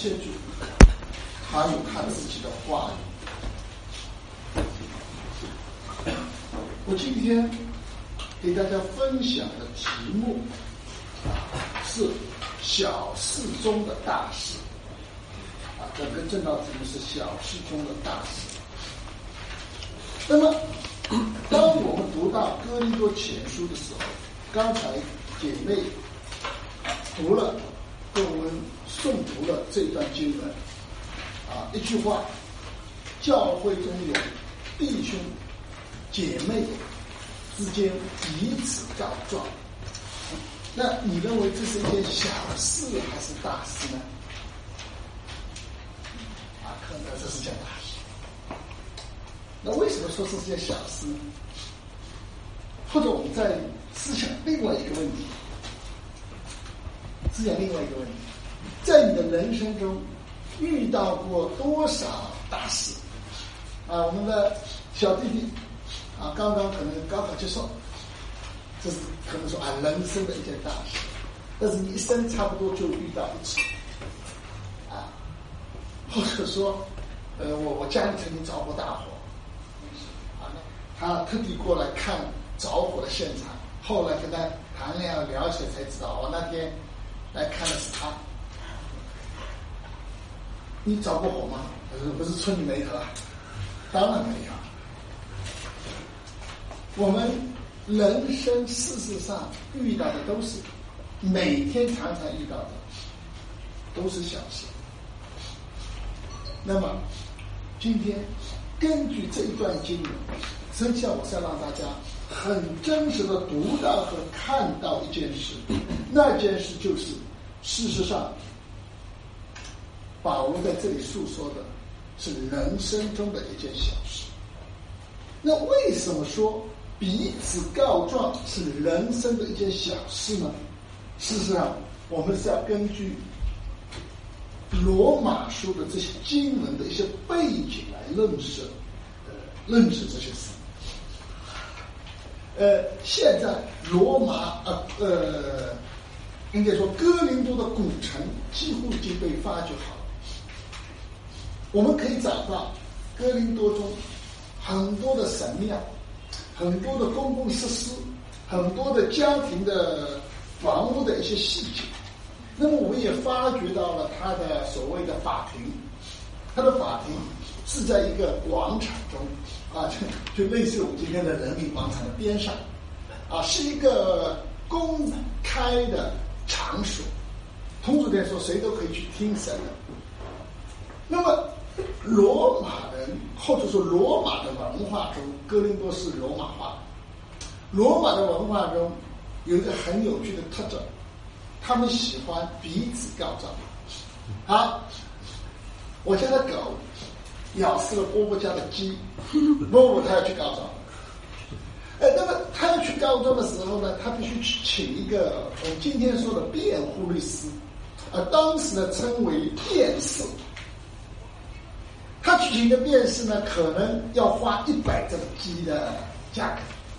谢主，他有他自己的话语。我今天给大家分享的题目是小事中的大事。整个正道题目是小事中的大事。那么当我们读到哥林多前书的时候，刚才姐妹读了，跟我们诵读了这段经文一句话，教会中有弟兄姐妹之间彼此告状。那你认为这是一件小事还是大事呢？可能这是件大事。那为什么说是件小事呢？或者我们再思想另外一个问题，在你的人生中遇到过多少大事？我们的小弟弟刚刚可能高考结束，这是可能说人生的一件大事，但是你一生差不多就遇到一次或者说我家里曾经着过大火他特地过来看着火的现场，后来跟他谈恋爱聊起来才知道我那天来看的是他。你着过火吗？不是村里没河？当然没有。我们人生事实上遇到的都是每天常常遇到的都是小事。那么今天根据这一段经文，实际上我是要让大家很真实的读到和看到一件事，那件事就是事实上保罗在这里诉说的是人生中的一件小事。那为什么说彼此告状是人生的一件小事呢？事实上我们是要根据罗马书的这些经文的一些背景来认识这些事。现在罗马应该说哥林多的古城几乎已经被发掘好了。我们可以找到哥林多中很多的神庙，很多的公共设施，很多的家庭的房屋的一些细节。那么我们也发掘到了他的所谓的法庭，他的法庭是在一个广场中就类似我们今天的人民广场的边上是一个公开的场所，通俗点说谁都可以去听审的。那么罗马人或者说罗马的文化中，哥林多是罗马化，罗马的文化中有一个很有趣的特征，他们喜欢彼此告状。我家的狗咬死了波波家的鸡，波波他要去告状。那么他要去告状的时候呢，他必须去请一个我们今天说的辩护律师，当时呢称为辩士。他去请一个辩士呢，可能要花100只鸡的价格。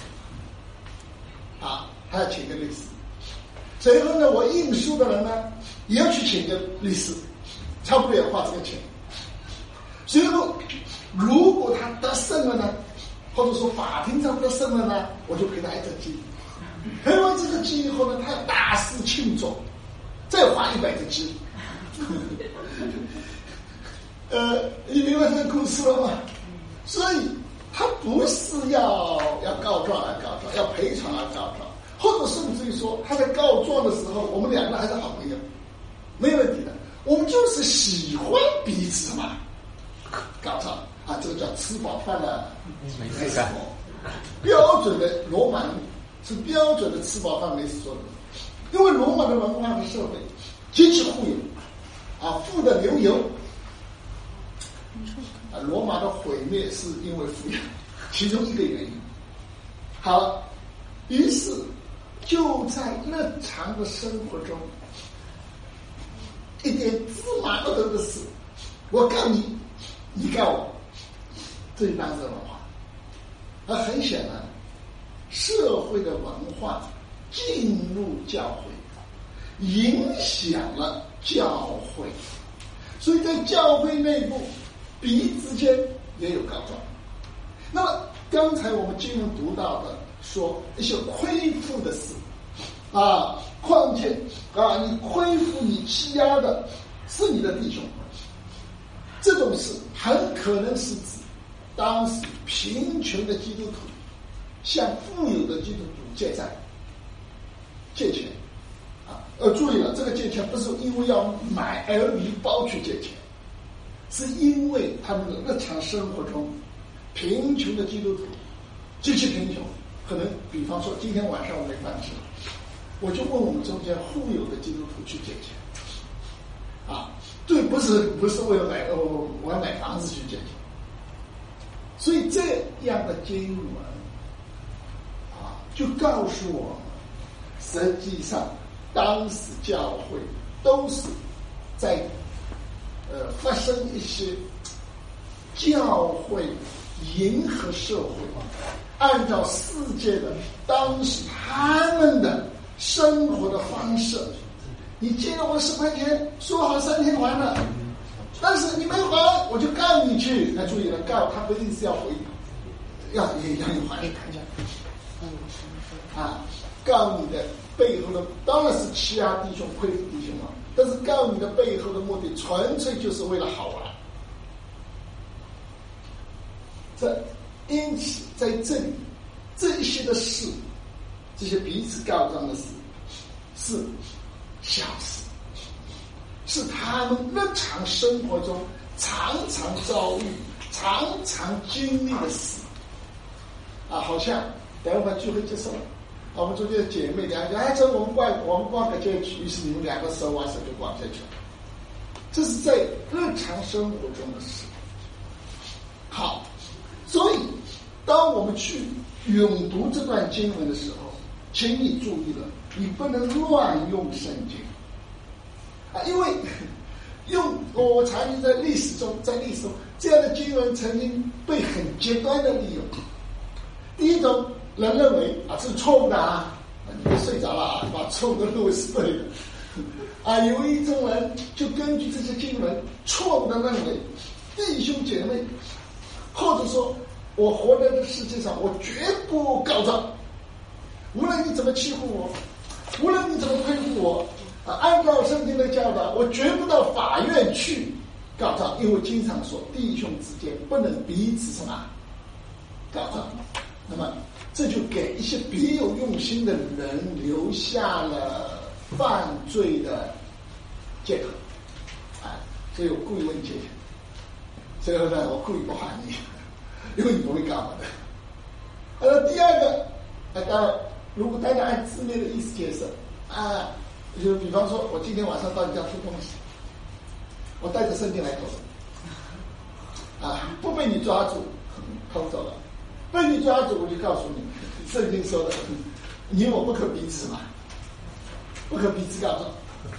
他要请一个律师。随后呢，我应诉的人呢，也要去请一个律师，差不多也花这个钱。随后，如果他得胜了呢，或者说法庭上得胜了呢，我就赔他1只鸡。赔完这个鸡以后呢，他要大肆庆祝，再花100只鸡。你明白这个故事了吗？所以他不是要告状而告状，要赔偿而告状，或者甚至于说他在告状的时候，我们两个还是好朋友，没有问题的。我们就是喜欢彼此嘛，告状这个叫吃饱饭了没事干。标准的罗马人是标准的吃饱饭没事做的，因为罗马的文化和社会极其富有富得流油。罗马的毁灭是因为富有，其中一个原因。好了，于是就在日常的生活中，一点芝麻不得的事，我告你，你告我，这当然是文化。而很显然，社会的文化进入教会，影响了教会。 所以在教会内部，彼此之间也有告状。那么刚才我们经文读到的，说一些亏负的事啊，况且啊，你亏负你欺压的是你的弟兄，这种事很可能是指当时贫穷的基督徒向富有的基督徒借债、借钱啊。注意了，这个借钱不是因为要买 LV 包去借钱，是因为他们的日常生活中贫穷的基督徒极其贫穷，可能比方说今天晚上我没饭吃，我就问我们中间富有的基督徒去借钱啊。对，不是为了我要买房子去借钱。所以这样的经文啊，就告诉我们，实际上当时教会都是在发生一些教会迎合社会，按照世界的当时他们的生活的方式。你借了我10块钱，说好3天还了，但是你没还，我就告你去。那注意了，告他不一定是要回，要你还是看价啊，告你的背后的当然是欺压弟兄、亏负弟兄嘛，但是告你的背后的目的，纯粹就是为了好玩。因此在这里，这一些的事，这些彼此告状的事，是小事，是他们日常生活中常常遭遇、常常经历的事啊。好像等会儿聚会结束了，我们中间的姐妹两个，走我们逛个街去，于是你们两个手挽手就逛街去了。这是在日常生活中的事。好，所以当我们去咏读这段经文的时候，请你注意了，你不能乱用圣经啊，因为我查询在历史中，这样的经文曾经被很极端的利用。第一种人认为啊，这是错误的啊，你别睡着了啊，把错误的认为是对的啊。有一种人就根据这些经文错误的认为，弟兄姐妹，或者说我活在这世界上，我绝不告状，无论你怎么欺负我，无论你怎么亏负我啊，按照圣经的教导，我绝不到法院去告状，因为经常说弟兄之间不能彼此什么告状。那么这就给一些别有用心的人留下了犯罪的借口啊。所以我故意问借钱，最后呢，我故意不还你，因为你不会告我的。第二个，当然，如果大家按字面的意思解释啊，就比方说，我今天晚上到你家偷东西，我带着圣经来偷啊，不被你抓住，偷走了；被你抓住，我就告诉你，圣经说的，你我不可彼此嘛，不可彼此告状，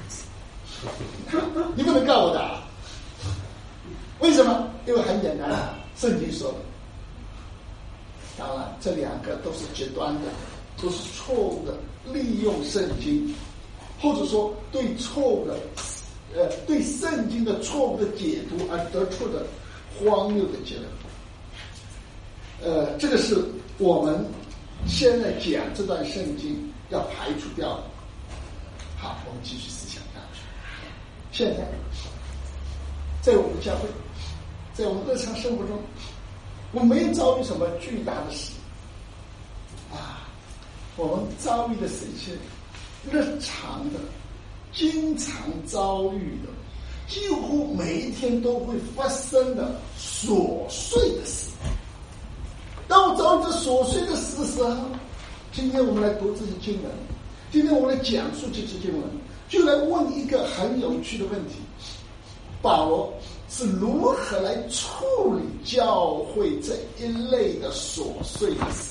你不能告我的啊。为什么？因为很简单，圣经说的。当然，这两个都是极端的，都是错误的，利用圣经，或者说对错误的，对圣经的错误的解读而得出的荒谬的结论。这个是我们现在讲这段圣经要排除掉的。好，我们继续思想下去。现在，在我们教会，在我们日常生活中，我们没遭遇什么巨大的事啊，我们遭遇的是一些日常的、经常遭遇的、几乎每一天都会发生的琐碎的事。当我遭遇这琐碎的事的时候，今天我们来读这些经文，今天我们来讲述这些经文，就来问一个很有趣的问题：保罗是如何来处理教会这一类的琐碎的事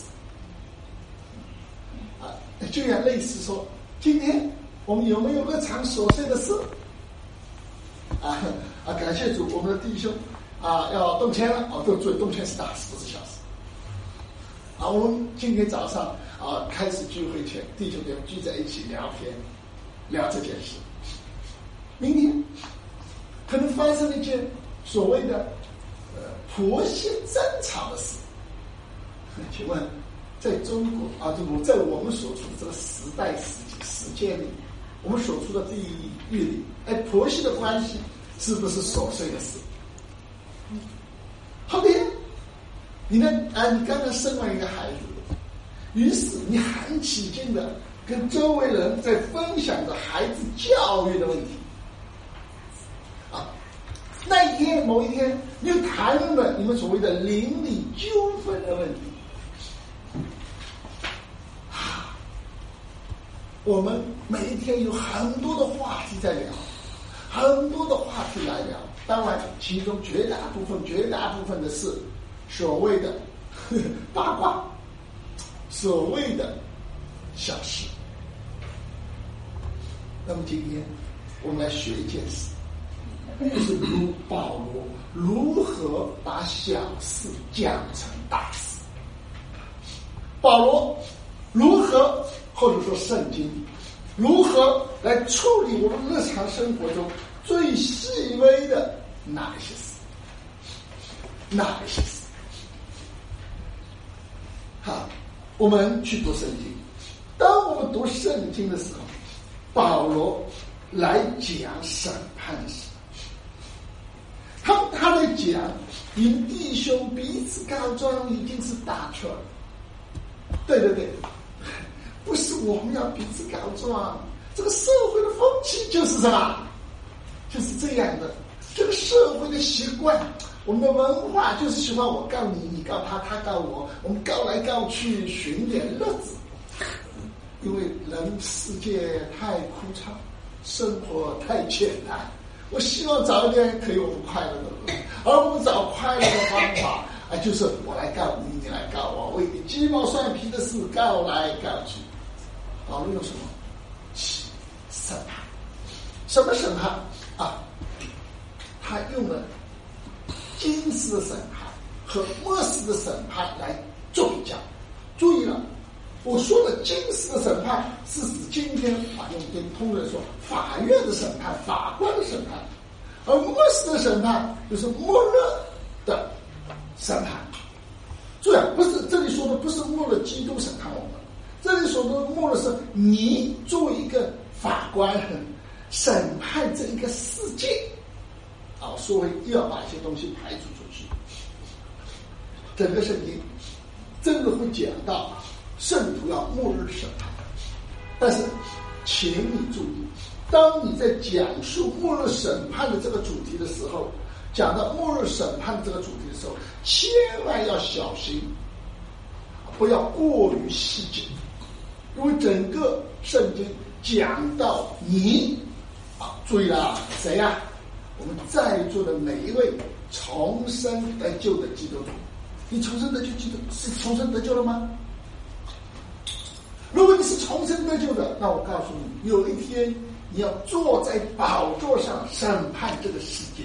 啊？就像类似说，今天我们有没有日常琐碎的事啊？感谢主，我们的弟兄啊要动迁了，动迁是大事，不是小事。我们今天早上开始聚会前，弟兄聚在一起聊天，聊这件事。明天可能发生了一件所谓的婆媳争吵的事。请问，在中国在我们所处的这个时代时间里，我们所处的这一域里，婆媳的关系是不是琐碎的事？好的，你看你刚刚生完一个孩子，于是你很起劲的跟周围人在分享着孩子教育的问题。某一天，你又谈论了你们所谓的邻里纠纷的问题。我们每一天有很多的话题在聊，很多的话题来聊。当然，其中绝大部分的是所谓的八卦，所谓的小事。那么今天我们来学一件事，就是保罗如何把小事讲成大事。保罗如何，或者说圣经如何来处理我们日常生活中最细微的哪一些事？好，我们去读圣经。当我们读圣经的时候，保罗来讲审判的事。他在讲你们弟兄彼此告状已经是大错了。对，不是我们要彼此告状，这个社会的风气就是什么？就是这样的。这个社会的习惯，我们的文化就是喜欢我告你，你告他，他告我，我们告来告去，寻点乐子。因为世界太枯燥，生活太简单，我希望找一点可以我们快乐的路，而我们找快乐的方法就是我来告你，你来告我，为鸡毛蒜皮的事告来告去。保罗用什么？审判。什么审判啊？他用了今世的审判和末世的审判来做比较。注意了，我说的今世的审判是指今天用通人说法院的审判、法官的审判，而末世的审判就是末日的审判。注意啊，不是这里说的不是末日基督审判我们，这里说的末日是你作为一个法官审判这一个世界所谓又要把一些东西排除出去。整个圣经真的会讲到圣徒要末日审判，但是请你注意，当你在讲述末日审判的这个主题的时候，讲到末日审判的这个主题的时候，千万要小心，不要过于细节，因为整个圣经讲到你注意了，谁呀？我们在座的每一位重生得救的基督徒，你重生得救是重生得救了吗？如果你是重生得救的，那我告诉你，有一天你要坐在宝座上审判这个世界，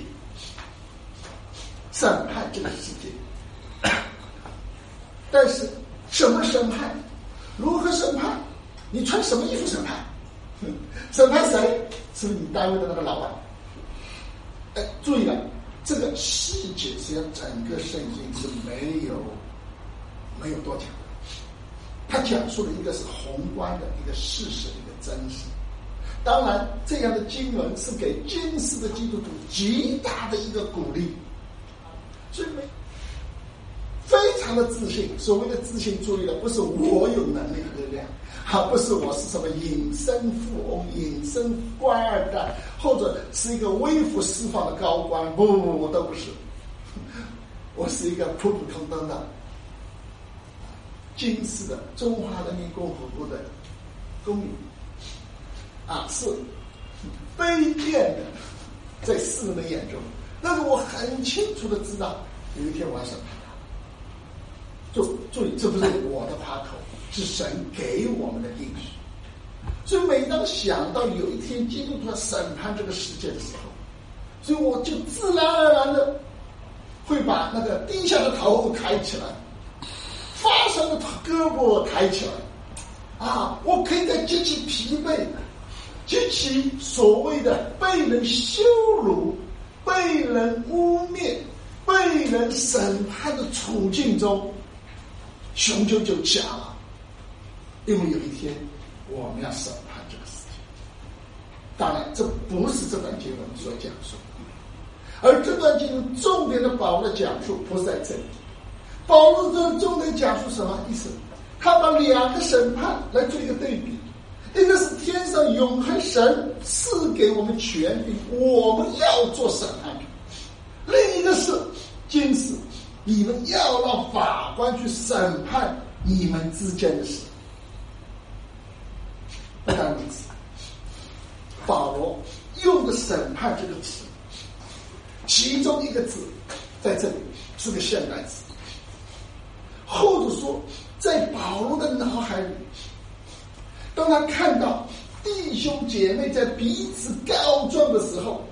审判这个世界。但是什么审判？如何审判？你穿什么衣服审判？审判谁？是不是你单位的那个老板？注意了，这个细节实际上整个圣经是没有多讲的。他讲述的一个是宏观的一个事实，一个真实。当然，这样的经文是给今世的基督徒极大的一个鼓励，所以非常的自信。所谓的自信，注意了，不是我有能力和力量，不是我是什么隐身富翁、隐身官二代，或者是一个微服私访的高官，不，我都不是。我是一个普普通通的今世的中华人民共和国的公民是卑贱的，在世人的眼中。但是我很清楚的知道，有一天我要审判他。注意，这不是我的夸口，是神给我们的应许。所以每当想到有一天基督徒要审判这个世界的时候，所以我就自然而然的会把那个低下的头抬起来，发酸的胳膊抬起来，我可以在极其疲惫、极其所谓的被人羞辱、 人污蔑、被人审判的处境中，雄赳赳讲了，因为有一天我们要审判这个世界。当然，这不是这段经文所讲述的，而这段经文重点的保罗的讲述不是在这里。保罗这重点讲述什么意思？他把两个审判来做一个对比，一个是天上永恒神赐给我们权柄，我们要做审判者；另一个是今世你们要让法官去审判你们之间的事。不单如此，保罗用的审判这个词，其中一个字在这里是个现代词，或者说在保罗的脑海里，当他看到弟兄姐妹在彼此告状的时候，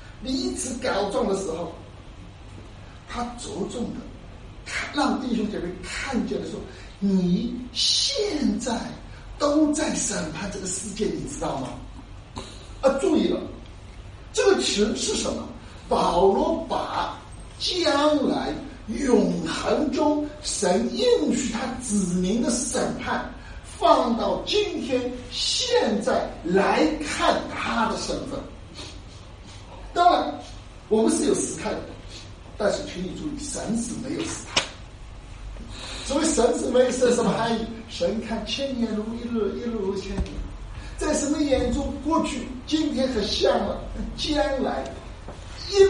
他着重的让弟兄姐妹看见的时候，你现在都在审判这个世界，你知道吗？注意了，这个词是什么？保罗把将来永恒中神应许他子民的审判放到今天现在来看他的身份。当然我们是有时态的，但是请你注意，神是没有时态。所谓神是没有是什么含义？神看千年如一日，一日如千年。在神的眼中，过去、今天和将来怎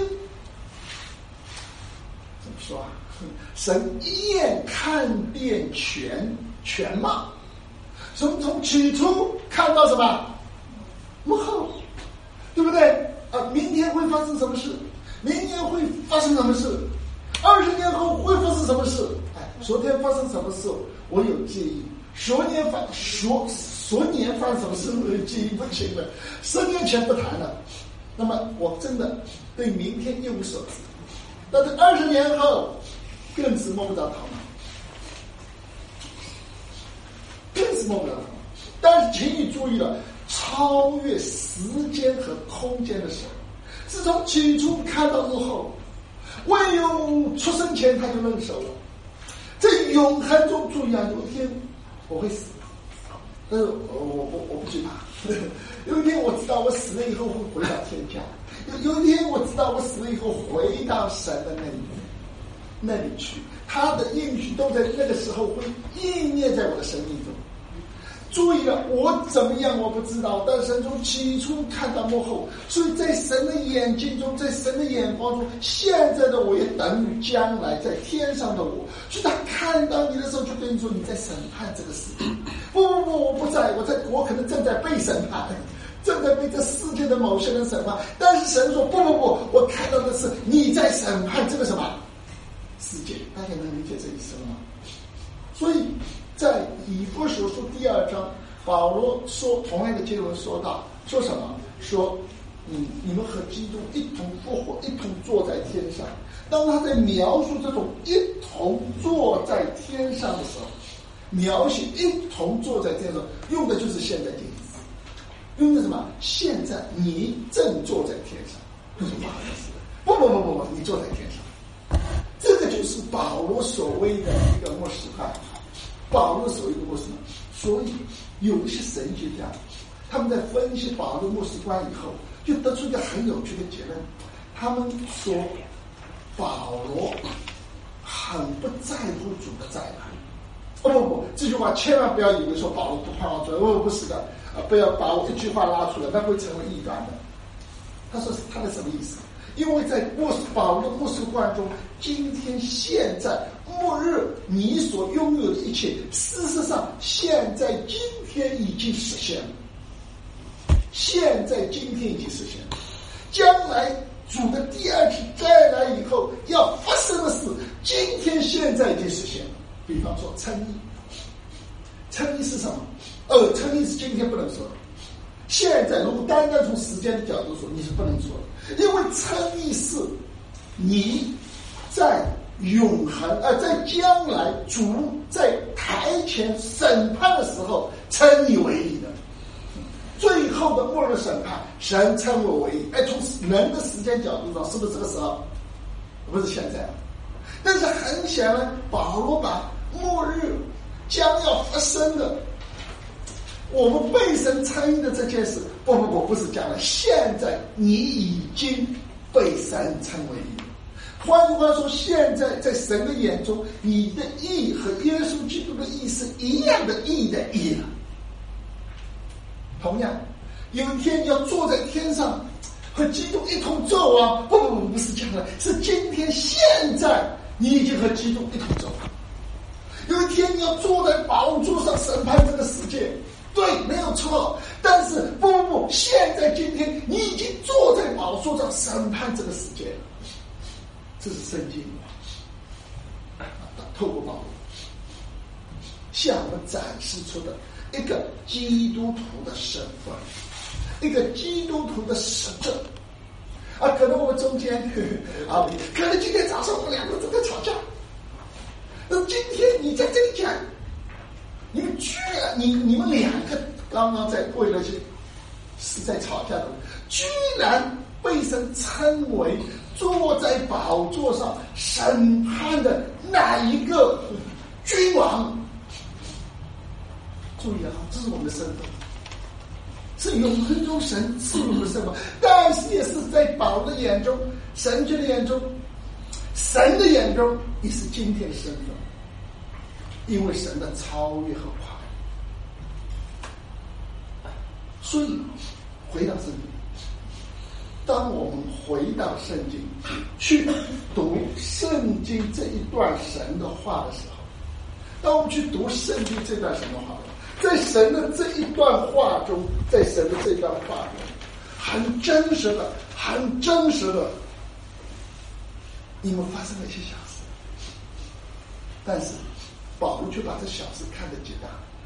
么说啊？神一眼看遍全貌，从起初看到什么幕后，对不对？明天会发生什么事？明年会发生什么事？20年后会发生什么事？昨天发生什么事我有记忆，昨年发生什么事我有记忆不清了，10年前不谈了。那么我真的对明天一无所知，但是20年后更是摸不着头脑，但是请你注意了，超越时间和空间的时候，是从起初看到幕后，未有出生前他就认手了。在永恒中，注意啊，有一天我会死，但是我不惧怕。有一天我知道我死了以后会回到天家，有一天我知道我死了以后回到神的那里去，他的应许都在那个时候会应验在我的生命中。注意了，我怎么样我不知道，但神从起初看到幕后，所以在神的眼睛中，在神的眼光中，现在的我也等于将来在天上的我。所以他看到你的时候就跟你说，你在审判这个世界。不，我不在，我可能正在被审判，正在被这世界的某些人审判。但是神说不，我看到的是你在审判这个什么世界。大家能理解这意思吗？所以在以弗所书第2章，保罗说同样的经文说什么？说你们和基督一同复活，一同坐在天上。当他在描述这种一同坐在天上的时候，描写一同坐在天上，用的就是现在进行时，用的什么？现在你正坐在天上，不是法律时代。不，你坐在天上，这个就是保罗所谓的一个末世派。保罗所谓的末世，所以有一些神学家，他们在分析保罗末世观以后，就得出一个很有趣的结论。他们说保罗很不在乎主的再来。不，这句话千万不要以为说保罗不盼望主，不是的，不要把我一句话拉出来，那会成为异端的。他说他的什么意思？因为在保罗末世观中，今天现在末日你所拥有的一切，事实上现在今天已经实现了，将来主的第二次再来以后要发生的事，今天现在已经实现了。比方说称义是什么？称义是今天不能说的。现在如果单单从时间的角度说，你是不能说的，因为称义是你在永恒在将来主在台前审判的时候称你为义的。 最后的末日审判，神称我为义。从人的时间角度上，是不是这个时候？不是现在。但是很显然，保罗把末日将要发生的，我们被神参与的这件事，不是将来，现在你已经被神称为义。换句话说，现在在神的眼中，你的义和耶稣基督的义是一样的义的义了。同样，有一天你要坐在天上和基督一同作王，不是将来，是今天现在你已经和基督一同作王。有一天你要坐在宝座上审判这个世界，对，没有错。但是不，现在今天你已经坐在宝座上审判这个世界了。这是圣经透过保罗向我们展示出的一个基督徒的身份，一个基督徒的实证。可能我们中间可能今天早上我们两个正在吵架，今天你在这里讲，你们居然你们两个刚刚在为了是在吵架的，居然被神称为坐在宝座上审判的哪一个君王？注意这是我们的身份，是永恒中神赐予我们的身份，但是也是在保罗的眼中，神的眼中，神的眼中也是今天的身份，因为神的超越和夸张。所以回到圣经，当我们回到圣经去读圣经这一段神的话的时候，当我们去读圣经这段神的话，在神的这一段话中，在神的这段话中，很真实的，你们发生了一些小事，但是保罗却把这小事看得极大，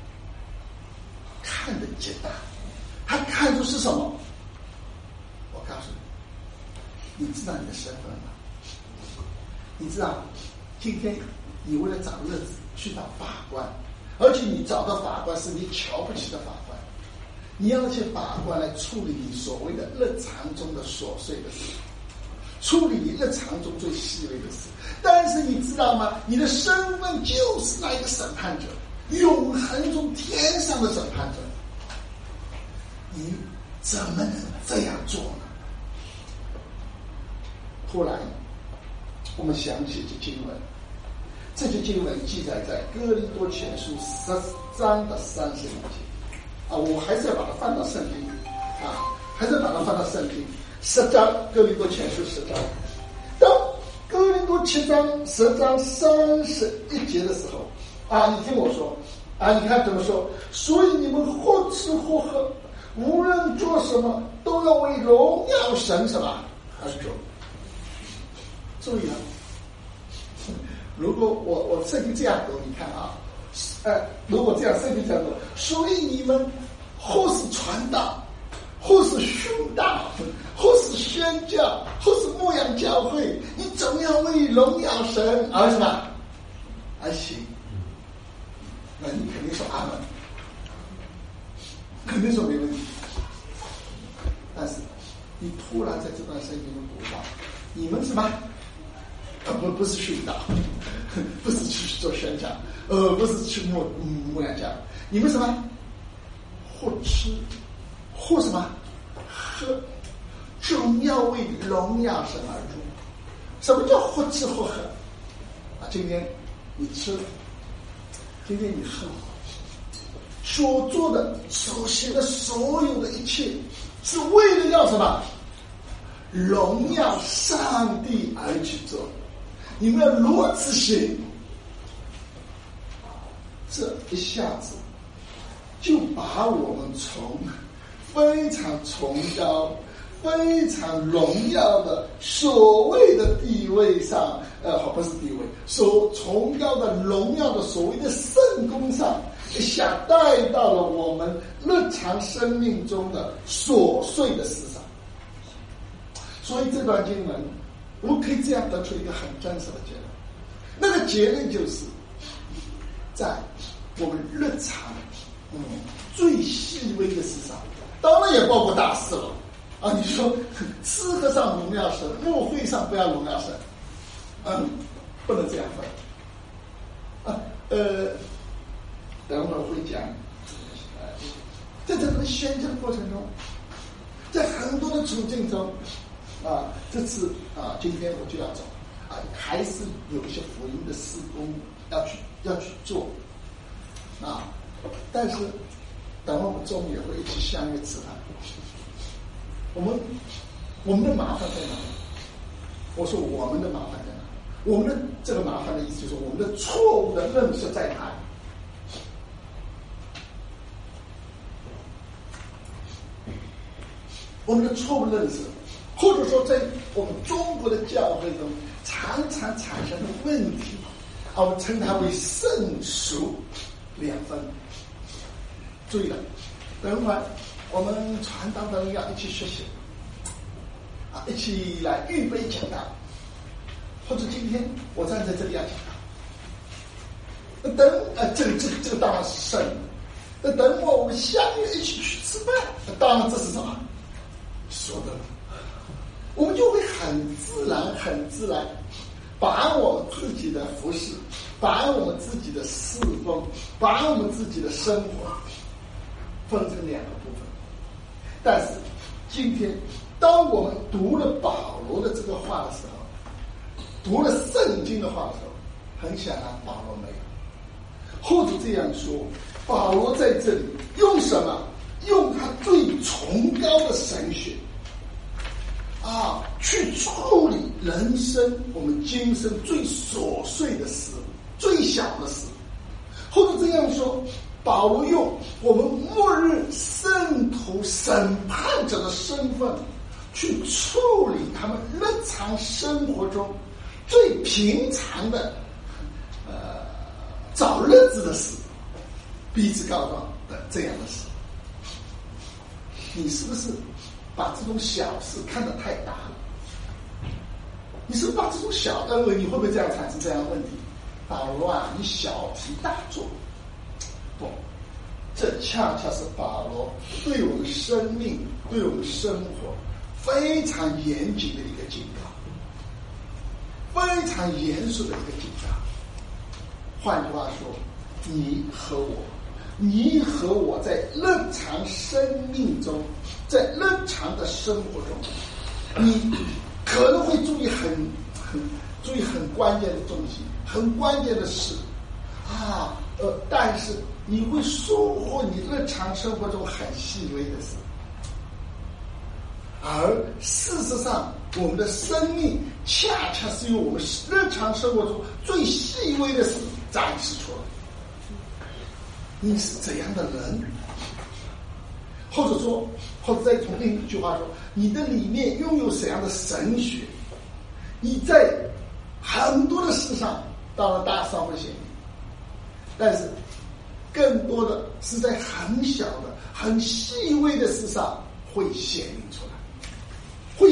他看出是什么？我告诉你，你知道你的身份吗？你知道今天你为了找乐子去找法官，而且你找到法官是你瞧不起的法官，你要去法官来处理你所谓的日常中的琐碎的事，处理你日常中最细微的事。但是你知道吗？你的身份就是那一个审判者，永恒中天上的审判者。你怎么能这样做呢？后来我们想起这经文，这些经文记载在哥林多前书10章的31节。我还是要把它翻到圣经10章，哥林多前书10章。当哥林多10章31节的时候，你听我说，你看怎么说？所以你们或吃或喝，无论做什么，都要为荣耀神什么而做。注意了，如果我圣经这样读，你看如果这样圣经这样读，所以你们或是传道，或是殉道，或是宣教，或是牧养教会，你总要为荣耀神而什么而行。那你肯定说阿门，肯定说没问题。但是你突然在这段圣经中读到，你们什么？不是殉道，不是去做宣教，不是去牧养教，你们什么？或吃，或什么？喝，总要为荣耀神而做。什么叫或吃或喝？今天你吃了，今天你喝，所做的、所行的所有的一切，是为了要什么？荣耀上帝而去做。你们要如此行，这一下子就把我们从非常崇高、非常荣耀的所谓的地位上，不是地位，所崇高的荣耀的所谓的圣功上，一下带到了我们日常生命中的琐碎的事上。所以这段经文，我们可以这样得出一个很真实的结论，那个结论就是在我们日常最细微的事上， 当然也包括大事了啊！你说吃喝上荣耀神，牧会上不要荣耀神，不能这样分啊。等会儿会讲，在整个宣教过程中，在很多的处境中啊，这次啊，今天我就要走啊，还是有一些福音的事工要去做啊，但是等会我们中午也会一起相约吃饭。我们的麻烦在哪里？我说我们的麻烦在哪里？我们的这个麻烦的意思就是我们的错误的认识在哪里？我们的错误认识，或者说在我们中国的教会中常常产生的问题，我们称它为圣俗两分。注意了，等会儿我们传道的人要一起学习啊，一起来预备讲道，或者今天我站在这里要讲道，等这个当然是圣，那等我们相约一起去吃饭，当然这是什么？说的了，我们就会很自然把我们自己的服事，把我们自己的侍奉，把我们自己的生活分成两个部分。但是今天当我们读了保罗的这个话的时候，读了圣经的话的时候，很显然保罗没有，或者这样说，保罗在这里用什么？用他最崇高的神学去处理人生我们今生最琐碎的事，最小的事，或者这样说，保罗用我们末日圣徒审判者的身份去处理他们日常生活中最平常的找日子的事，彼此告状的这样的事。你是不是把这种小事看得太大了？你是不是把这种小你会不会这样产生这样的问题？保罗啊，你小题大做。不，这恰恰是保罗对我们生命、对我们生活非常严谨的一个警告，非常严肃的一个警告。换句话说，你和我在日常生命中，在日常的生活中，你可能会注意很关键的东西，很关键的事但是你会疏忽你日常生活中很细微的事，而事实上我们的生命恰恰是由我们日常生活中最细微的事展示出来。你是怎样的人？或者再从另一句话说，你的里面拥有怎样的神学？你在很多的事上，当然大上会显明，但是更多的是在很小的、很细微的事上会显明出来，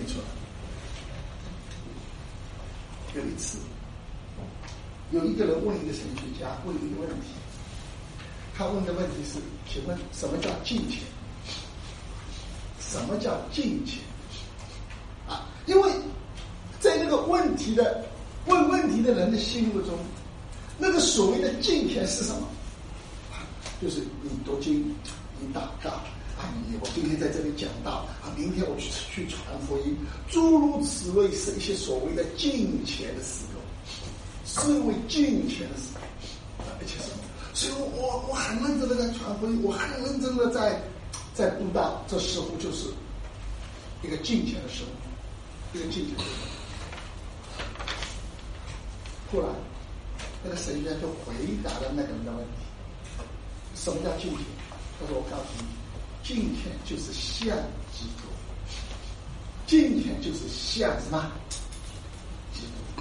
有一次，有一个人问一个神学家问一个问题。他问的问题是：请问什么叫敬虔？什么叫敬虔？因为在那个问问题的人的心目中，那个所谓的敬虔是什么？就是你读经，你祷告我今天在这里讲道明天我去传福音，诸如此类是一些所谓的敬虔的事工，是为敬虔的事工，而且什么？所以我很认真的在传福音，我很认真的在布道，这似乎就是一个敬虔的生活，一个敬虔的生活。后来那个神学家就回答了那个人的问题：什么叫敬虔？他说：我告诉你，敬虔就是像基督，敬虔就是像什么？基督。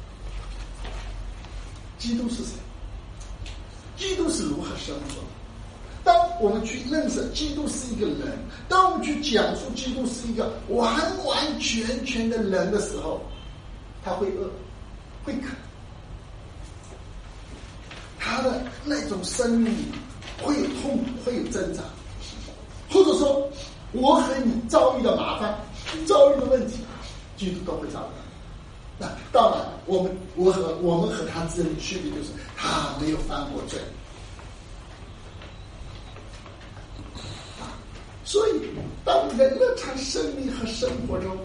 基督是谁？基督是如何生活？当我们去认识基督是一个人，当我们去讲述基督是一个完完全全的人的时候，他会饿，会渴，他的那种生命会有痛苦，会有挣扎， 或者说我和你遭遇的麻烦、遭遇的问题，基督都会遭遇。那当然，我们和他之间的区别就是他没有犯过罪。所以，当你在日常生命和生活中，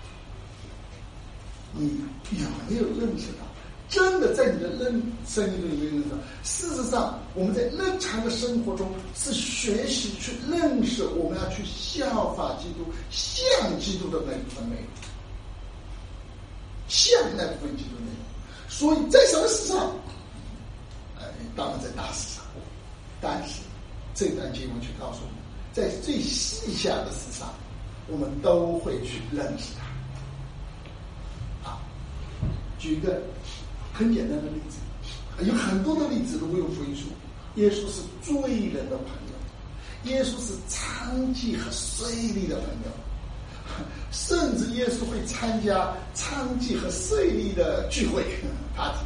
你有没有认识到，真的在你的生命中有没有认识到？事实上，我们在日常的生活中是学习去认识，我们要去效法基督、像基督的那部分内容，像那部分基督内容。所以在什么事上？当然在大事上。但是这段经文却告诉我们，在最细小的事上，我们都会去认识它。举一个很简单的例子，有很多的例子。如果用福音书，耶稣是罪人的朋友，耶稣是娼妓和税吏的朋友，甚至耶稣会参加娼妓和税吏的聚会 party。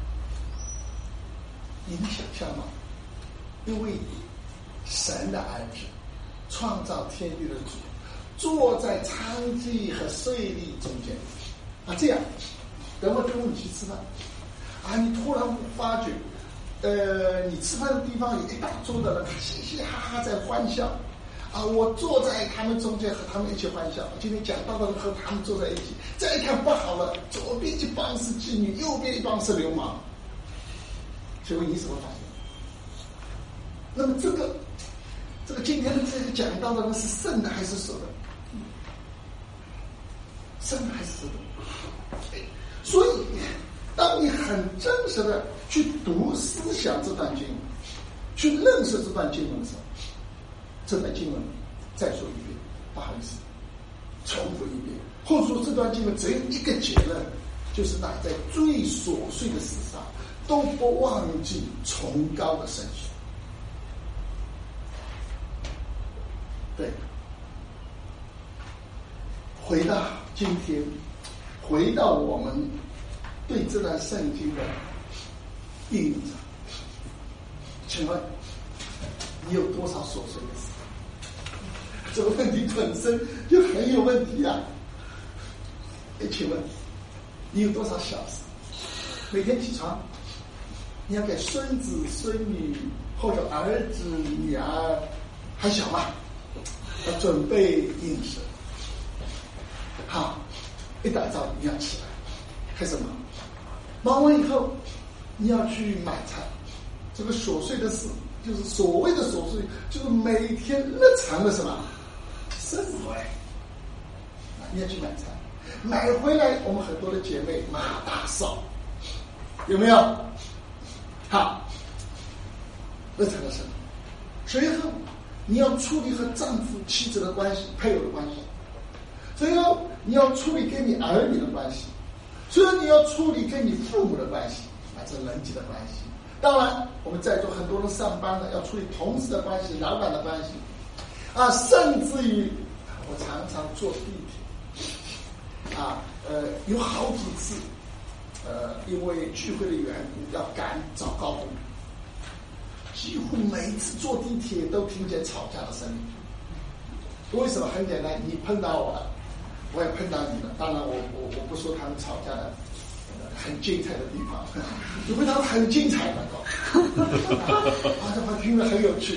你能想象吗？一位神的儿子，创造天地的主，坐在娼妓和税吏中间这样，等会跟我们去吃饭你突然发觉你吃饭的地方有一大桌的人嘻嘻哈哈在欢笑我坐在他们中间和他们一起欢笑。今天讲到的人和他们坐在一起，再一看不好了，左边一帮是妓女，右边一帮是流氓。请问你什么反应？那么这个今天的这个讲到的人是圣的还是俗的？圣的还是俗的？所以当你很真实的去读思想这段经文，去认识这段经文的时候，这段经文再说一遍，不好意思，重复一遍，或者说这段经文只有一个结论，就是那在最琐碎的事上都不忘记崇高的圣训。对，回到今天，回到我们对这段圣经的应用上，请问你有多少琐碎的事？这个问题本身就很有问题请问你有多少小事？每天起床，你要给孙子孙女或者儿子女儿还小嘛，要准备饮食。好，一大早你要起来开始忙，忙完以后你要去买菜。这个琐碎的事，就是所谓的琐碎，就是每天日常的什么生活。你要去买菜，买回来我们很多的姐妹妈打扫，有没有？好，日常的生活。随后你要处理和丈夫妻子的关系，配偶的关系，随后你要处理跟你儿女的关系，随后你要处理跟你父母的关系，这人际的关系。当然我们在座很多人上班了，要处理同事的关系、老板的关系甚至于我常常坐地铁有好几次因为聚会的缘故要赶早高峰，几乎每一次坐地铁都听见吵架的声音。为什么？很简单，你碰到我了，我也碰到你了。当然我不说他们吵架的很精彩的地方，你会他们很精彩的这话听着很有趣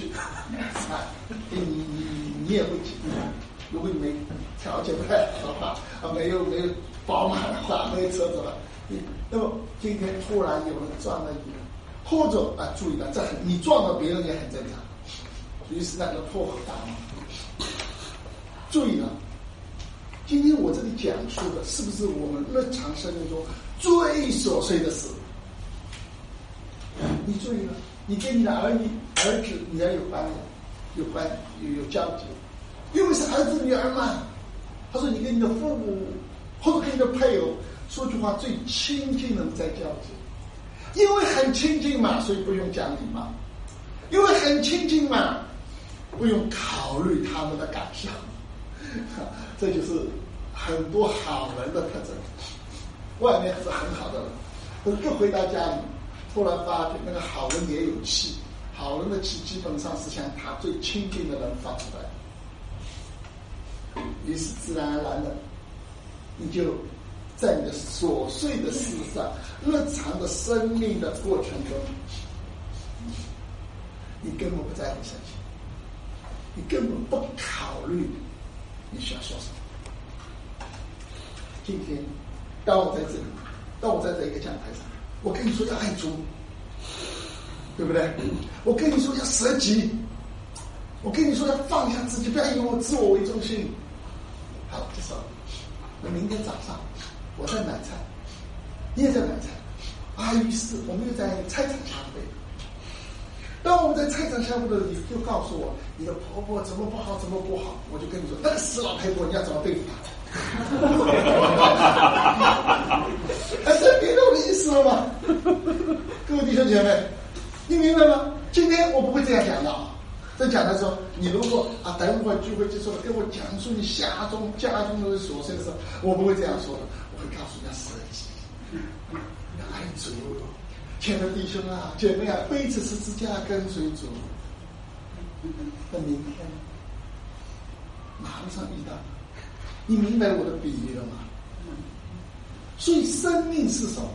你也会记得。如果你没条件不太好的话没有宝马的话，没有车子了，那么今天突然有人撞了你，或者注意到你撞到别人也很正常，于是那个破口大骂。注意了，今天我这里讲述的是不是我们日常生命中最琐碎的事？你注意了，你跟你的儿子女儿有交集，因为是儿子女儿嘛。他说你跟你的父母或者跟你的配偶说句话，最亲近的在交集，因为很亲近嘛，所以不用讲礼貌，因为很亲近嘛，不用考虑他们的感受。这就是很多好人的特征。外面是很好的人，可是回到家里，突然发觉那个好人也有气，好人的气基本上是向他最亲近的人发出来。 于是自然而然的，你就在你的琐碎的事上，日常的生命的过程中，你根本不在乎圣经，你根本不考虑你需要说什么。今天当我在这里，当我在这一个讲台上，我跟你说要爱主，对不对？我跟你说要舍己，我跟你说要放下自己，不要以我自我为中心。好，这时候那明天早上我在买菜，你也在买菜于是我们又在菜场相会。当我们在菜场相会的时候，你就告诉我你的婆婆怎么不好，怎么不好，我就跟你说那个死老太婆你要怎么对付她。这明白我的意思了吗？各位弟兄姐妹，你明白吗？今天我不会这样讲的啊。在讲的时候，你如果等会儿聚会结束了跟我讲述你家中的琐碎的时候，我不会这样说的，我会告诉你要舍己，要爱主。亲爱的弟兄啊，姐妹啊，背着十字架跟随主。那明天马路上遇到，你明白我的比喻了吗？所以生命是什么？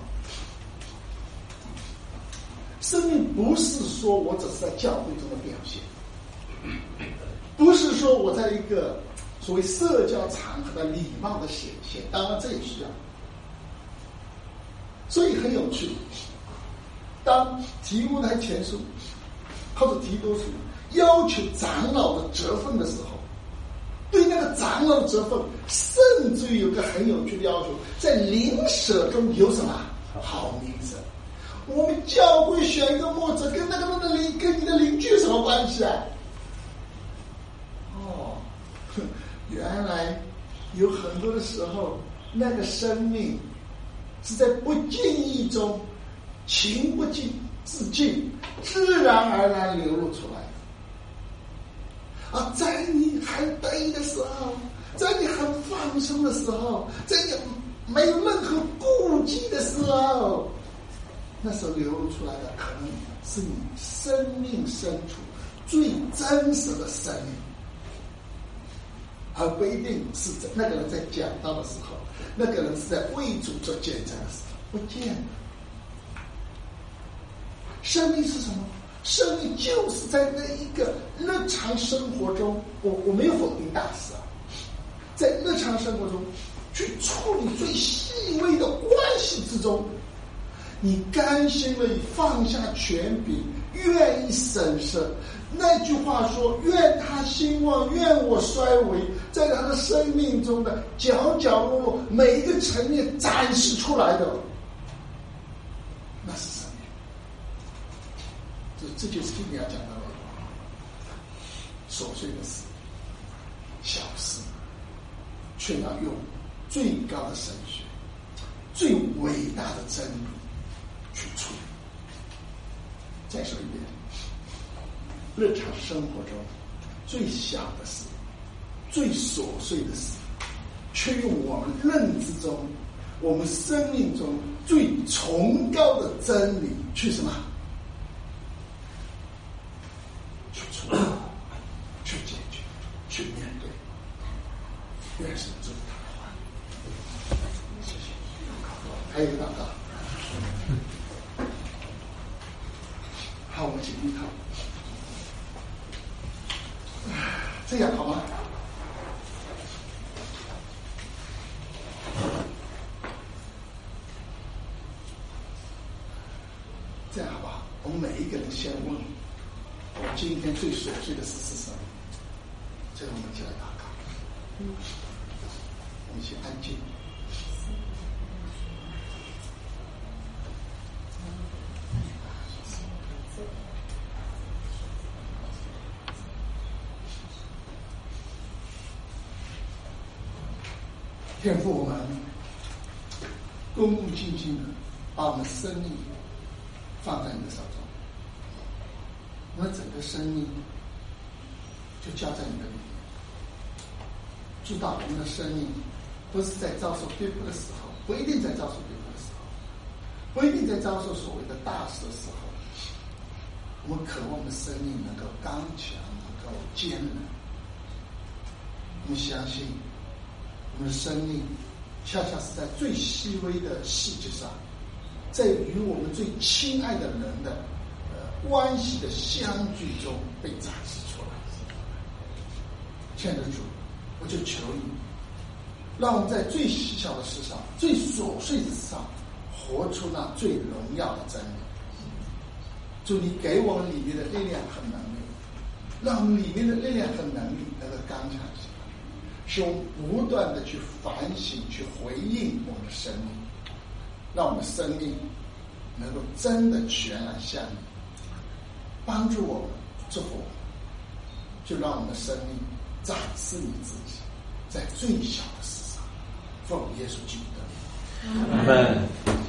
生命不是说我只是在教会中的表现，不是说我在一个所谓社交场合的礼貌的显现，当然这也需要。所以很有趣，当提摩太前书或者提多书要求长老的责分的时候，对那个长老的责分，甚至于有个很有趣的要求，在邻舍中有什么好名声。我们教会选一个牧者，跟跟你的邻居有什么关系啊？原来有很多的时候，那个生命是在不经意中，情不自禁，自然而然流露出来的。在你很得意的时候，在你很放松的时候，在你没有任何顾忌的时候，那时候流露出来的可能是你生命深处最真实的生命，而不一定是那个人在讲道的时候，那个人是在为主做见证的时候，不见得。生命是什么？生命就是在那一个日常生活中，我没有否定大事啊，在日常生活中去处理最细微的关系之中，你甘心乐意放下权柄，愿意审视。那句话说，愿他兴旺，愿我衰微，在他的生命中的角角落落，每一个层面展示出来的，那是生命。这就是今天要讲到的琐碎的事、小事，却要用最高的神学、最伟大的真理去处理。再说一遍，日常生活中最小的事、最琐碎的事，却用我们认知中、我们生命中最崇高的真理去什么？去处理、去解决、去面对。愿神祝福他的话。谢谢。还有一个祷告。好，我们请低头。这样好吗？这样好不好？我们每一个人先问，我们今天最琐碎的事是什么？最后我们就来祷告。我们先安静。天父，我们恭恭敬敬的把我们生命放在你的手中，我们整个生命就交在你的里面。知道我们的生命不是在遭受逼迫的时候，不一定在遭受逼迫的时候，不一定在遭受所谓的大事的时候，我们渴望我们的生命能够刚强，能够坚韧。 我们相信我们的生命恰恰是在最细微的细节上，在与我们最亲爱的人的关系的相聚中被展示出来。亲爱的主，我就求你，让我们在最细小的事上、最琐碎的事上，活出那最荣耀的真理。主，你给我们里面的力量和能力，让我们里面的力量和能力能够刚强起来，使我们不断的去反省、去回应我们的生命，让我们的生命能够真的全然向你，帮助我们，祝福我们，就让我们的生命展示你自己，在最小的事上，奉耶稣基督的名。 阿们。